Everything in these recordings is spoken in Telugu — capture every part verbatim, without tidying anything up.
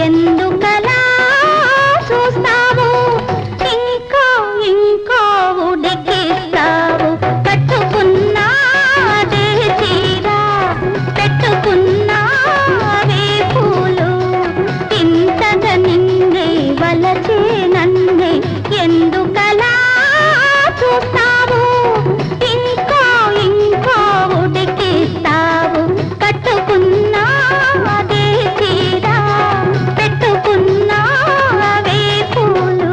ఎందుకలా చూస్తావు ఇంకా ఇంకా ఉడికిస్తావు కట్టుకున్నాదే చీర పెట్టుకున్నావే పూలు ఇంతగా నిన్నే వలచే నన్నే ఎందుకలా చూస్తావు ఇంకా ఇంకా ఉడికిస్తావు కట్టుకున్నాదే చీర పెట్టుకున్నావే పూలు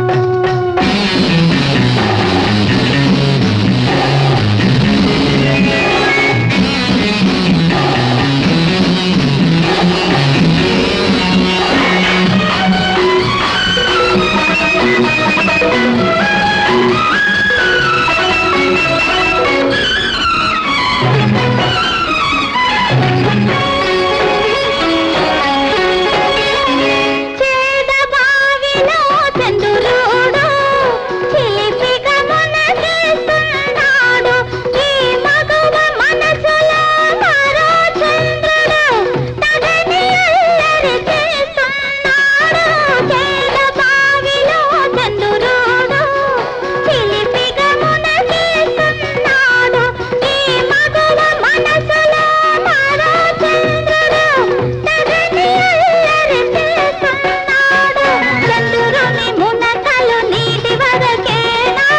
చేదబావిలో చంద్రుడు చిలిపిగా మునగిస్తున్నాడు ఈ మగువ మనసులో మరో చంద్రుడు తగని అల్లరి చేస్తున్నాడు చేదబావిలో చంద్రుడు చిలిపిగా మునగిస్తున్నాడు ఈ మగువ మనసులో మరో చంద్రుడు తగని అల్లరి చేస్తున్నాడు చంద్రుని మునకలు నీటి వరకేనా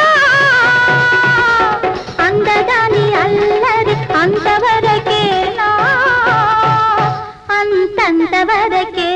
అందగాని అల్లరి అంతవరకేనా అంతంత వరకే